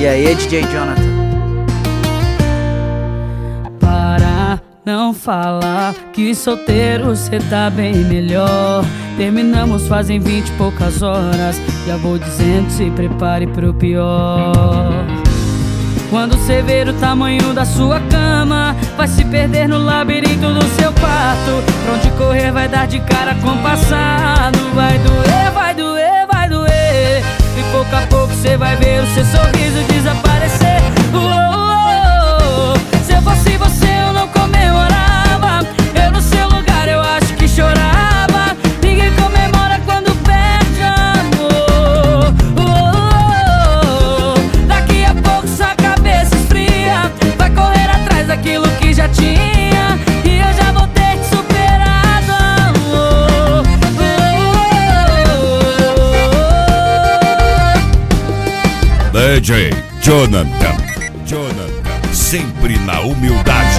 E aí, DJ Jonathan? Para não falar que solteiro cê tá bem melhor. Terminamos fazem 20 e poucas horas. Já vou dizendo, se prepare pro pior. Quando cê ver o tamanho da sua cama, vai se perder no labirinto do seu quarto. Pra onde correr vai dar de cara com o passado. Vai doer, vai doer, vai doer. E pouco a pouco cê vai ver o seu sorriso desaparecer. Se eu fosse você eu não comemorava. Eu no seu lugar eu acho que chorava. Ninguém comemora quando perde amor. Daqui a pouco sua cabeça esfria. Vai correr atrás daquilo que já tinha. E eu já vou ter te superado. DJ Jonathan, sempre na humildade.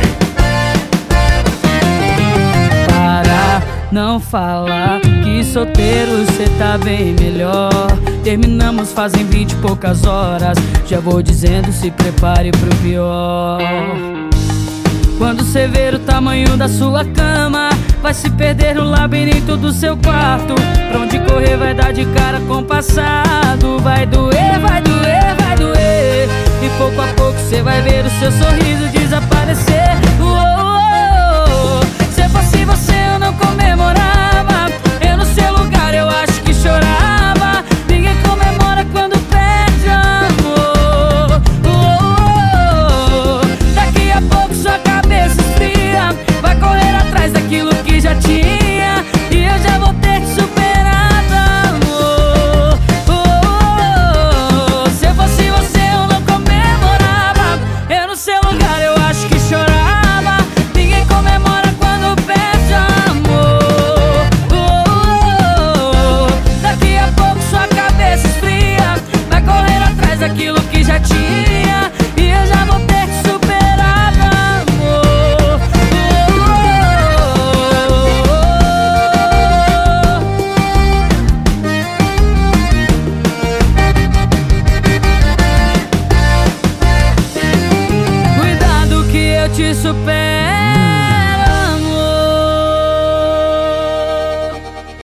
Para não falar que solteiro cê tá bem melhor. Terminamos fazem 20 e poucas horas. Já vou dizendo, se prepare pro pior. Quando cê ver o tamanho da sua cama, vai se perder no labirinto do seu quarto. Pra onde correr vai dar de cara com o passado. Vai doer, vai doer, vai doer. E pouco a pouco cê vai ver o seu sorriso desaparecer. Se fosse você eu não comemorava. Eu no seu lugar eu acho que chorava. Ninguém comemora quando perde amor. Daqui a pouco sua cabeça esfria. Vai correr atrás daquilo que já tinha. E eu já vou ter te superado, amor. Se eu fosse você eu não comemorava. Eu no seu lugar eu acho que chorava. Ninguém comemora quando perde amor. Daqui a pouco sua cabeça esfria. Vai correr atrás daquilo que já tinha.